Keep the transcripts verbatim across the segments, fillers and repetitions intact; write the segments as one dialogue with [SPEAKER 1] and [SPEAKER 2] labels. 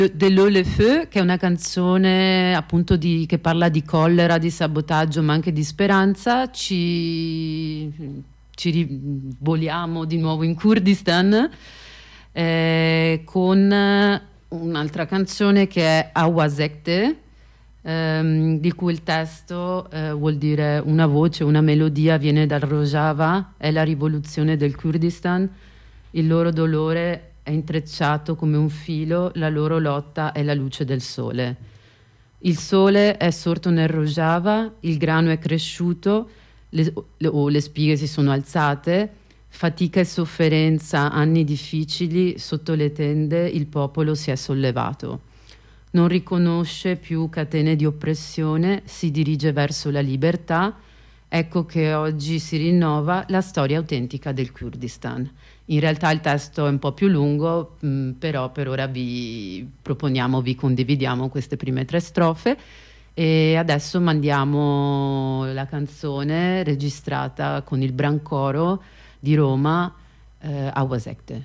[SPEAKER 1] Dello Le Feu, che è una canzone appunto di, che parla di collera, di sabotaggio, ma anche di speranza. Ci, ci rivoliamo di nuovo in Kurdistan eh, con un'altra canzone che è Awazekte, ehm, di cui il testo eh, vuol dire una voce, una melodia, viene dal Rojava, è la rivoluzione del Kurdistan, il loro dolore è intrecciato come un filo, la loro lotta è la luce del sole. Il sole è sorto nel Rojava, il grano è cresciuto, le, o le spighe si sono alzate, fatica e sofferenza, anni difficili, sotto le tende il popolo si è sollevato. Non riconosce più catene di oppressione, si dirige verso la libertà. Ecco che oggi si rinnova la storia autentica del Kurdistan. In realtà il testo è un po' più lungo, mh, però per ora vi proponiamo, vi condividiamo queste prime tre strofe e adesso mandiamo la canzone registrata con il Brancoro di Roma, eh, Awazekte.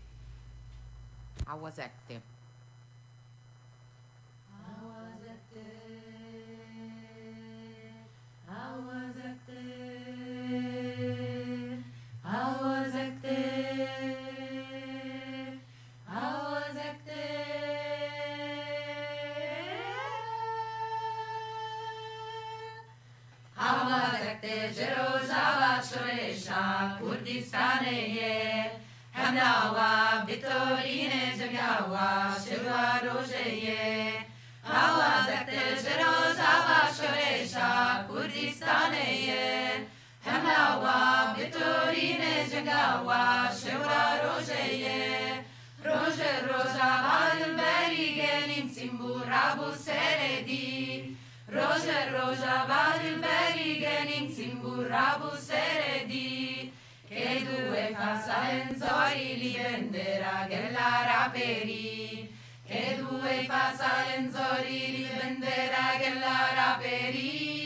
[SPEAKER 2] Awazekte.
[SPEAKER 3] Kurdistaniye Hamdawa bitorine jagawa Shirwa rojeye Awazekte Jerojava Shoresha Kurdistaniye Hamdawa bitorine jagawa Shirwa rojeye Roje Rojava il genim simbura bu seredi Roje Rojava il genim simbura bu seredi che due fa salenzori li venderà che la raperi che due fa salenzori li venderà che la raperi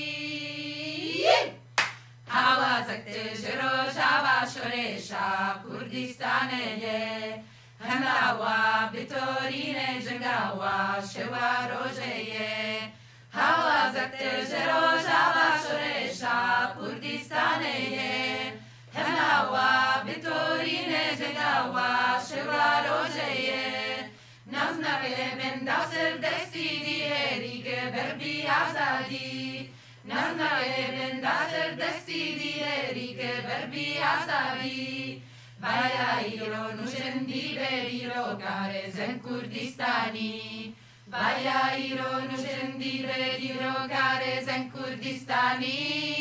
[SPEAKER 3] Awazekte Jerojava Shoresha Kurdistaneye Hamdawa bitorine jengawa Shewa rojeye Awazekte Jerojava Shoresha Kurdistaneye Hamdawa bitorine jengawa Shewa rojeye Naznare bendasır destidi erike berbi azadi Naznare bendasır destidi erike berbi azadi Vaya iro nushendi beriro kare zen Kurdistani Vaya iro nushendi beriro kare zen Kurdistani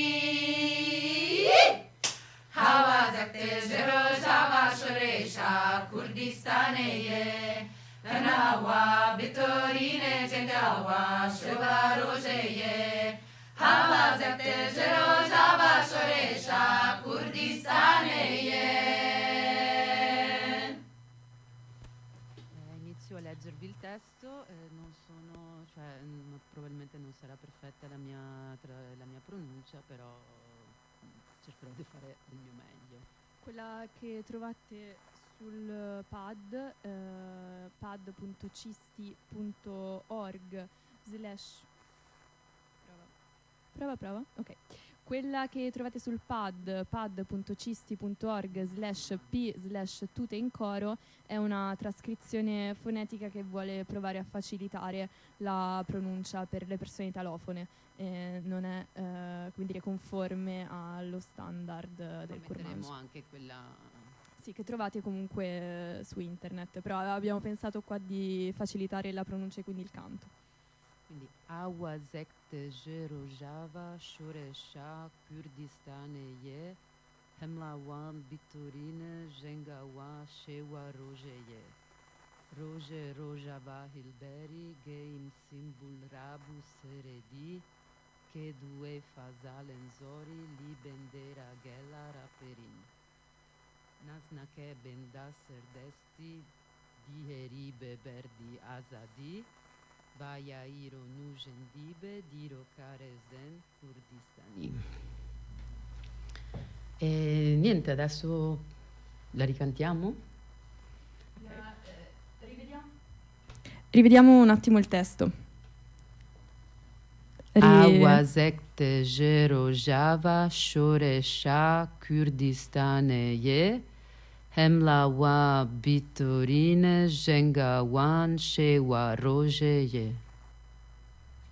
[SPEAKER 3] Awazekte Jerojava Shoresha Kurdistaneye Hanawa bitorine jengawa Sheva rojeye Awazekte Jerojava Shoresha Kurdistaneye.
[SPEAKER 1] Inizio a leggervi il testo, eh, non sono, cioè, n- probabilmente non sarà perfetta la mia, tra- la mia pronuncia, però cercherò di fare il mio meglio.
[SPEAKER 4] Quella che trovate sul pad, eh, pad punto cisti punto org slash prova, prova, prova, ok. Quella che trovate sul pad, pad punto cisti punto org slash p slash tute in coro, è una trascrizione fonetica che vuole provare a facilitare la pronuncia per le persone italofone. Eh, non è eh, come dire, conforme allo standard eh, del
[SPEAKER 1] Metteremo
[SPEAKER 4] Kurmanj.
[SPEAKER 1] anche quella.
[SPEAKER 4] Sì, che trovate comunque eh, su internet, però abbiamo pensato qua di facilitare la pronuncia e quindi il canto.
[SPEAKER 1] Quindi Awazekte Jerojava Shoresha Kurdistaneye Hemlawan bitorine jengawa Shewa rojeye Roje Rojava Hilberi Geim Simbul Rabu Seredi Che due Fazalenzori Li Bendera Gela Raperin Naznake Benda Serdesti Diheribe Berdi Azadi Vaya iro nujendibe diro karezen Kurdistani. E niente, adesso la ricantiamo?
[SPEAKER 4] La, eh, rivediamo? Rivediamo un attimo il testo. Ri-
[SPEAKER 1] Awazekte Jero Java Shoresha Kurdistaneye Hemlawa Bitorine Jengawan Shewa Rojeye.